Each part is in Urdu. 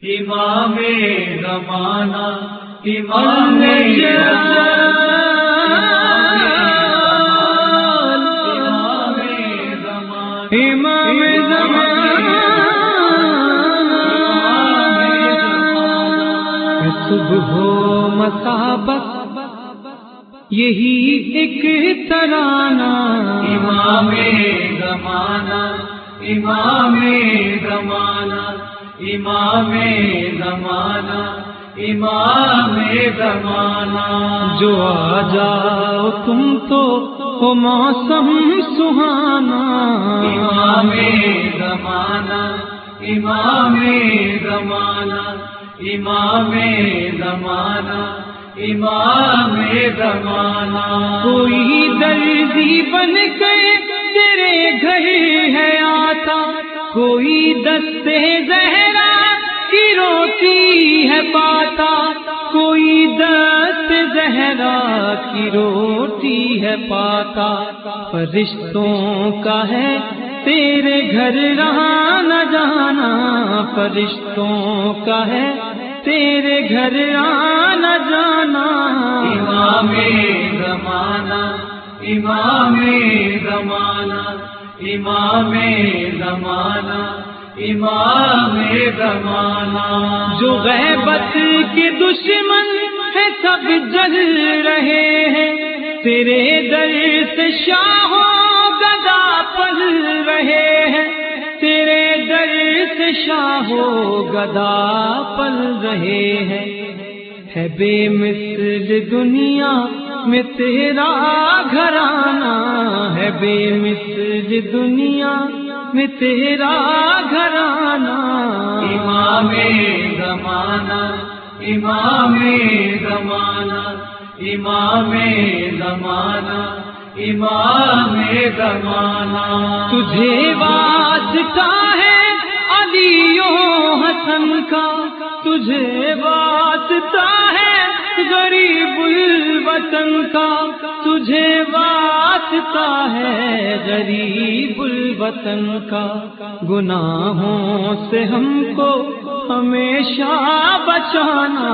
امام زمانہ امام صبح ہو مسابق یہی ایک ترانہ امام زمانہ امام زمانہ امام زمانہ امام زمانہ جو آ جاؤ تم تو ہو موسم سہانا امام زمانہ امام زمانہ امام زمانہ امام زمانہ کوئی دردی بن کے تیرے گھر ہے آتا، کوئی دستے زہرا کی روٹی ہے پاتا، کوئی دست زہرا کی روٹی ہے پاتا، فرشتوں کا ہے تیرے گھر رہا نہ جانا، فرشتوں کا ہے تیرے گھر آنا جانا امام زمانہ امام زمانہ امام زمانہ امام زمانہ جو غیبت کے دشمن ہے سب جل رہے ہیں، تیرے در سے شاہوں گدا پل رہے ہیں، تیرے در سے شاہوں گدا پل رہے ہیں، ہے بے مثل دنیا میں تیرا گھرانہ، ہے بے مثل دنیا میں تیرا گھرانہ امام زمانہ امام زمانہ امام زمانہ امام زمانہ تجھے واسطہ ہے علی و حسن کا، تجھے واسطہ ہے غریب الوطن کا، تجھے واسطہ ہے غریب الوطن کا، گناہوں سے ہم کو ہمیشہ بچانا،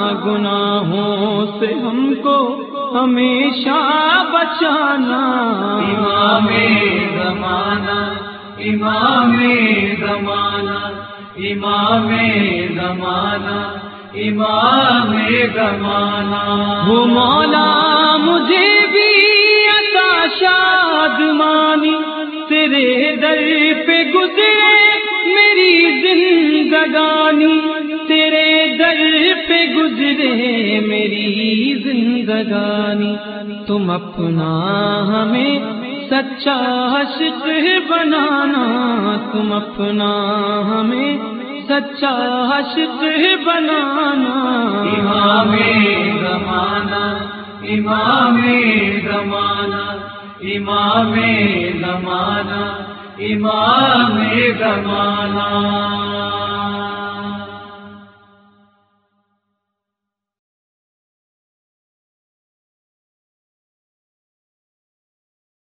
گناہوں سے ہم کو ہمیشہ بچانا امام زمانہ امام زمانہ امام زمانہ امام زمانہ وہ مولا مجھے بھی عطا شادمانی، تیرے در پہ گزرے میری زندگانی، تیرے در پہ گزرے میری زندگانی، تم اپنا ہمیں سچا عاشق بنانا، تم اپنا ہمیں سچا عاشق بنانا امام زمانہ امام زمانہ امام زمانہ امام زمانہ